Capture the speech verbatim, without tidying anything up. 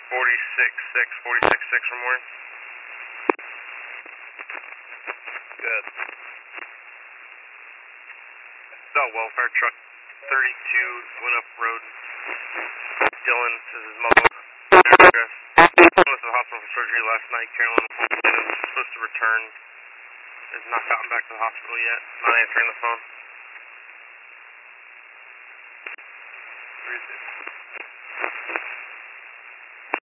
forty-six six, forty-six six for morning. Good. Bell welfare truck thirty-two went up road. Dylan says his mom address. Dylan was at the hospital for surgery last night. Carolyn is supposed to return. Has not gotten back to the hospital yet. Not answering the phone. Where is it?